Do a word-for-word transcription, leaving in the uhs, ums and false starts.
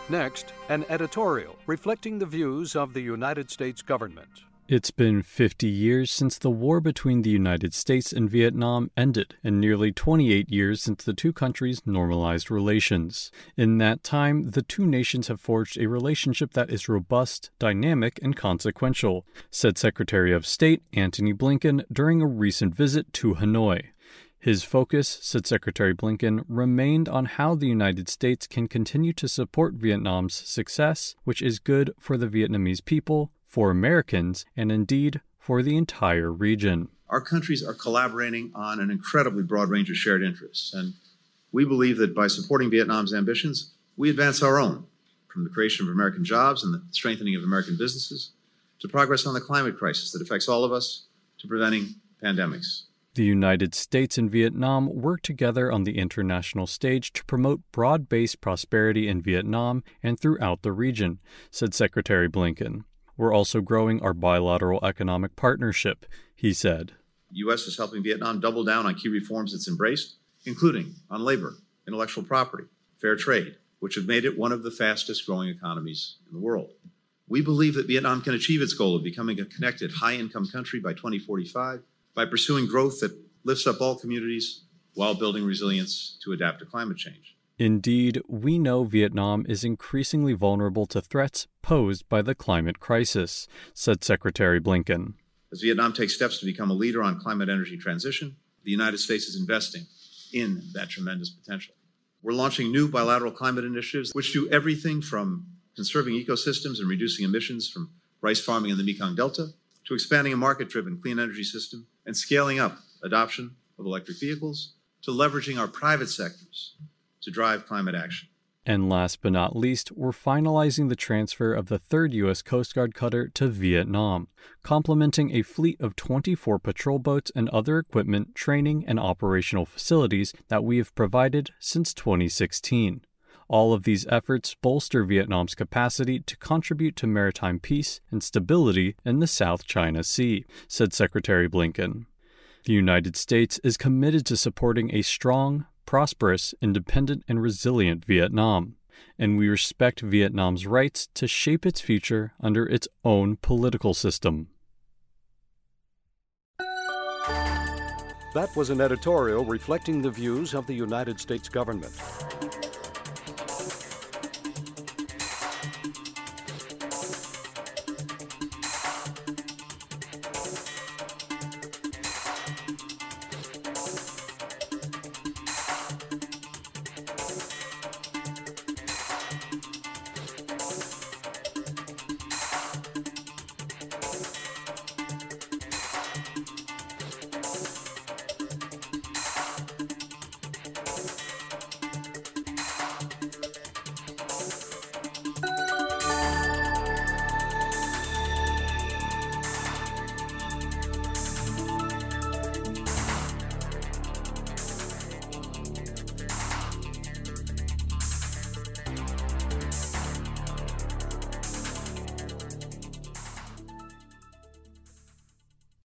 Next, an editorial reflecting the views of the United States government. It's been fifty years since the war between the United States and Vietnam ended, and nearly twenty-eight years since the two countries normalized relations. In that time, the two nations have forged a relationship that is robust, dynamic, and consequential, said Secretary of State Antony Blinken during a recent visit to Hanoi. His focus, said Secretary Blinken, remained on how the United States can continue to support Vietnam's success, which is good for the Vietnamese people, for Americans, and indeed for the entire region. Our countries are collaborating on an incredibly broad range of shared interests, and we believe that by supporting Vietnam's ambitions, we advance our own, from the creation of American jobs and the strengthening of American businesses, to progress on the climate crisis that affects all of us, to preventing pandemics. The United States and Vietnam work together on the international stage to promote broad-based prosperity in Vietnam and throughout the region, said Secretary Blinken. We're also growing our bilateral economic partnership, he said. The U S is helping Vietnam double down on key reforms it's embraced, including on labor, intellectual property, fair trade, which have made it one of the fastest growing economies in the world. We believe that Vietnam can achieve its goal of becoming a connected, high-income country by twenty forty-five by pursuing growth that lifts up all communities while building resilience to adapt to climate change. Indeed, we know Vietnam is increasingly vulnerable to threats posed by the climate crisis, said Secretary Blinken. As Vietnam takes steps to become a leader on climate energy transition, the United States is investing in that tremendous potential. We're launching new bilateral climate initiatives, which do everything from conserving ecosystems and reducing emissions from rice farming in the Mekong Delta, to expanding a market-driven clean energy system and scaling up adoption of electric vehicles, to leveraging our private sectors to drive climate action. And last but not least, we're finalizing the transfer of the third U S Coast Guard cutter to Vietnam, complementing a fleet of twenty-four patrol boats and other equipment, training, and operational facilities that we have provided since twenty sixteen. All of these efforts bolster Vietnam's capacity to contribute to maritime peace and stability in the South China Sea, said Secretary Blinken. The United States is committed to supporting a strong, prosperous, independent, and resilient Vietnam, and we respect Vietnam's rights to shape its future under its own political system. That was an editorial reflecting the views of the United States government.